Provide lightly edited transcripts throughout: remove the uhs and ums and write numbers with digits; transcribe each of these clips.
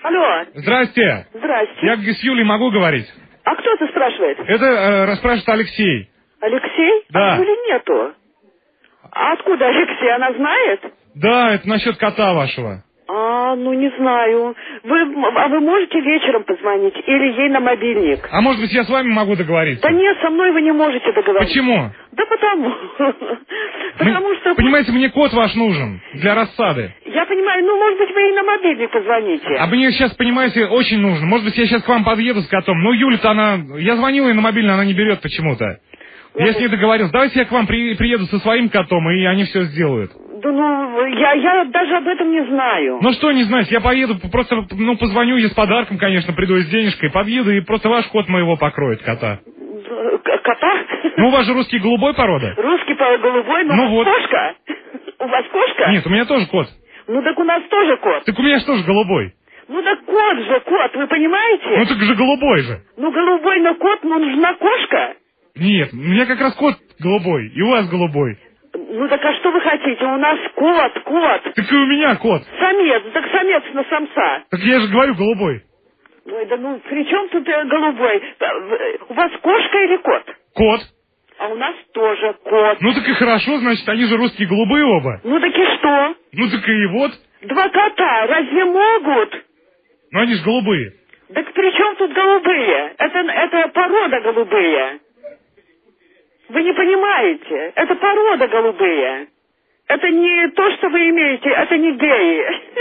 Алло. Здрасте. Здрасте. Я с Юлей могу говорить? А кто это спрашивает? Это расспрашивает Алексей. Алексей? Да. А Юли нету. А откуда Алексей? Она знает? Да, это насчет кота вашего. Ну не знаю. Вы можете вечером позвонить или ей на мобильник? А может быть, я с вами могу договориться? Да нет, со мной вы не можете договориться. Почему? Да потому. Потому что... Понимаете, мне кот ваш нужен для рассады. Я понимаю, может быть, вы ей на мобильник позвоните. А мне сейчас, понимаете, очень нужно. Может быть, я сейчас к вам подъеду с котом. Но Юля-то она... Я звонил ей на мобильный, она не берет почему-то. Я с ней договорился. Давайте я к вам приеду со своим котом, и они все сделают. Да я даже об этом не знаю. Ну что не знаете, я поеду, просто, позвоню ей с подарком, конечно, приду с денежкой, подъеду, и просто ваш кот моего покроет, кота. Кота? У вас же русский голубой порода. Русский голубой, но вот. Кошка? У вас кошка? Нет, у меня тоже кот. Так у нас тоже кот. Так у меня же тоже голубой. Так кот же, кот, вы понимаете? Так же голубой же. Голубой, но кот, нужна кошка. Нет, у меня как раз кот голубой, и у вас голубой. Так а что вы хотите? У нас кот. Так и у меня кот. Самец, так самец на самца. Так я же говорю голубой. Ой, при чем тут голубой? У вас кошка или кот? Кот. А у нас тоже кот. Так и хорошо, значит, они же русские голубые оба. Так и что? Так и вот. Два кота, разве могут? Они же голубые. Так при чем тут голубые? Это порода голубые. Вы не понимаете, это порода голубые. Это не то, что вы имеете, это не геи.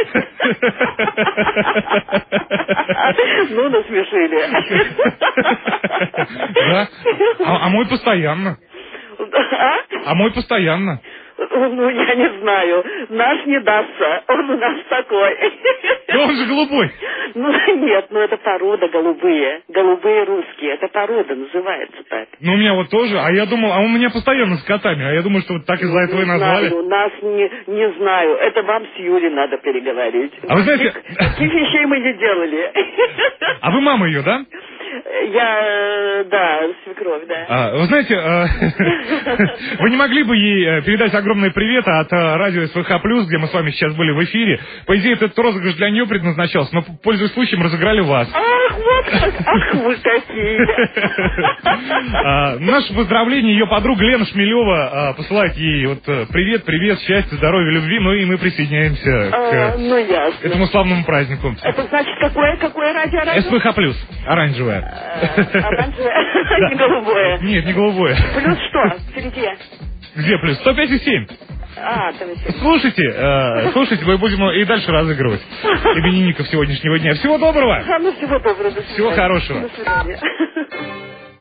Насмешили. Да? А мой постоянно. А мой постоянно. Я не знаю. Наш не дастся. Он у нас такой. Но он же голубой. Нет, это порода голубые. Голубые русские. Это порода называется так. У меня вот тоже. А я думал, у меня постоянно с котами. А я думаю, что вот так из-за этого и назвали. Нас не знаю. Это вам с Юлей надо переговорить. А вы знаете... Таких вещей мы не делали. А вы мама ее, да? Да, свекровь, да. Вы знаете, вы не могли бы ей передать огромный привет от радио СВХ+, где мы с вами сейчас были в эфире? По идее, этот розыгрыш для нее предназначался, но, пользуясь случаем, разыграли вас. Ах, вот как! Ах, вы какие! Наше поздравление, ее подруга Лена Шмелева посылает ей привет, счастья, здоровья, любви, и мы присоединяемся к этому славному празднику. Это значит, какое радио? СВХ+, оранжевое. Оранжевое, не голубое. Нет, не голубое. Плюс что? Впереди. Где плюс? 105,7. Слушайте, мы будем и дальше разыгрывать именинников сегодняшнего дня. Всего доброго. Всего доброго. Всего хорошего. До свидания.